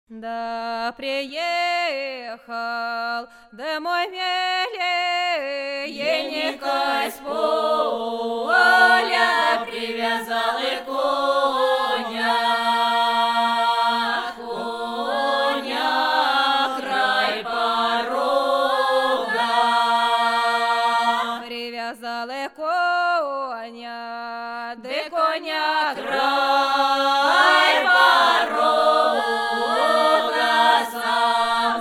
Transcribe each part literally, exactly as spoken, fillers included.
Да приехал домой милее, Ельника с поля привязал и коня, коня край порога. привязал и коня, Да коня край порога сам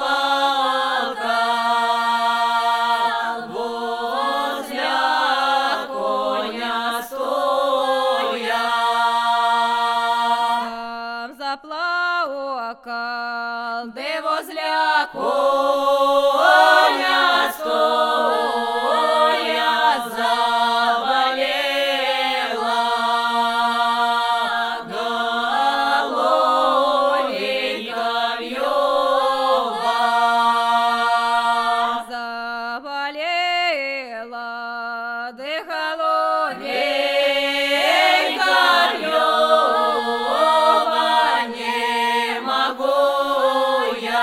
заплакал, возле коня стоя. сам заплакал, Да возле коня стоя заболела головенька вьёва. заболела, дыхало Головенька вьёва, не могу я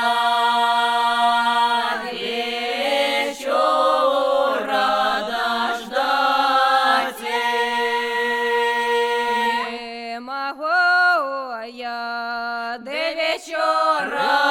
вечера дождать. не могу я до вечера